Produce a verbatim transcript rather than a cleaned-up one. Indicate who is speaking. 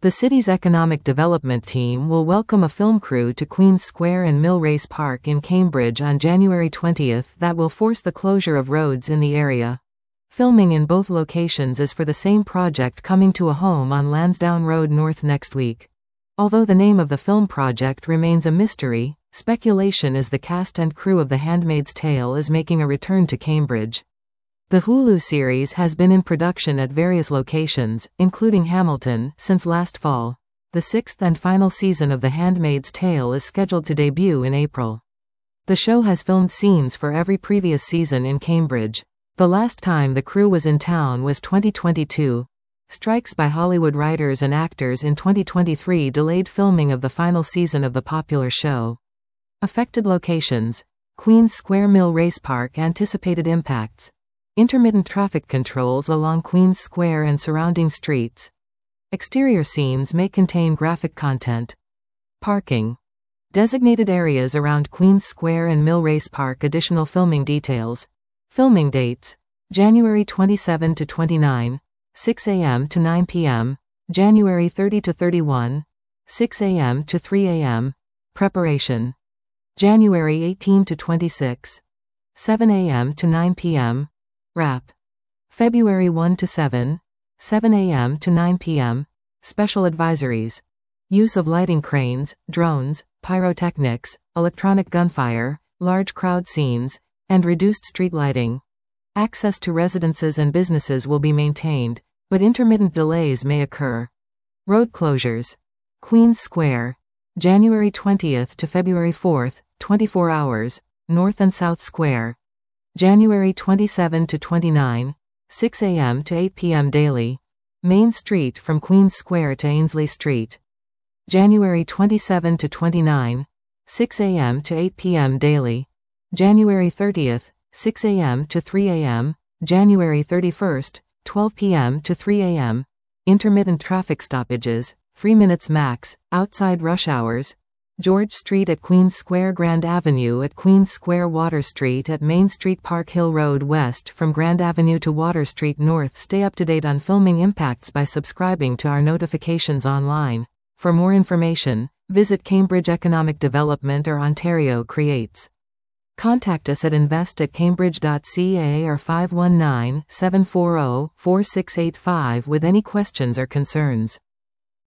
Speaker 1: The city's economic development team will welcome a film crew to Queen's Square and Mill Race Park in Cambridge on January twentieth that will force the closure of roads in the area. Filming in both locations is for the same project coming to a home on Lansdowne Road North next week. Although the name of the film project remains a mystery, speculation is the cast and crew of The Handmaid's Tale is making a return to Cambridge. The Hulu series has been in production at various locations, including Hamilton, since last fall. The sixth and final season of The Handmaid's Tale is scheduled to debut in April. The show has filmed scenes for every previous season in Cambridge. The last time the crew was in town was twenty twenty-two. Strikes by Hollywood writers and actors in twenty twenty-three delayed filming of the final season of the popular show. Affected locations: Queen's Square, Mill Race Park. Anticipated impacts: intermittent traffic controls along Queen's Square and surrounding streets. Exterior scenes may contain graphic content. Parking. Designated areas around Queen's Square and Mill Race Park. Additional filming details. Filming dates: January twenty-seventh to twenty-ninth, six a m to nine p m, January thirtieth to thirty-first, six a m to three a m Preparation: January eighteenth to twenty-sixth, seven a m to nine p m Wrap: February first to seventh, seven a m to nine p m Special advisories: use of lighting cranes, drones, pyrotechnics, electronic gunfire, large crowd scenes, and reduced street lighting. Access to residences and businesses will be maintained, but intermittent delays may occur. Road closures: Queen's Square, January twentieth to February fourth, twenty-four hours, North and South Square. January twenty-seventh to twenty-ninth, six a m to eight p m daily. Main Street from Queen's Square to Ainslie Street. January twenty-seventh to twenty-ninth, six a m to eight p m daily. January thirtieth, six a m to three a m, January thirty-first, twelve p m to three a m Intermittent traffic stoppages, three minutes max, outside rush hours. George Street at Queen's Square, Grand Avenue at Queen's Square, Water Street at Main Street, Park Hill Road West from Grand Avenue to Water Street North. Stay up to date on filming impacts by subscribing to our notifications online. For more information, visit Cambridge Economic Development or Ontario Creates. Contact us at invest at cambridge dot c a or five one nine, seven four zero, four six eight five with any questions or concerns.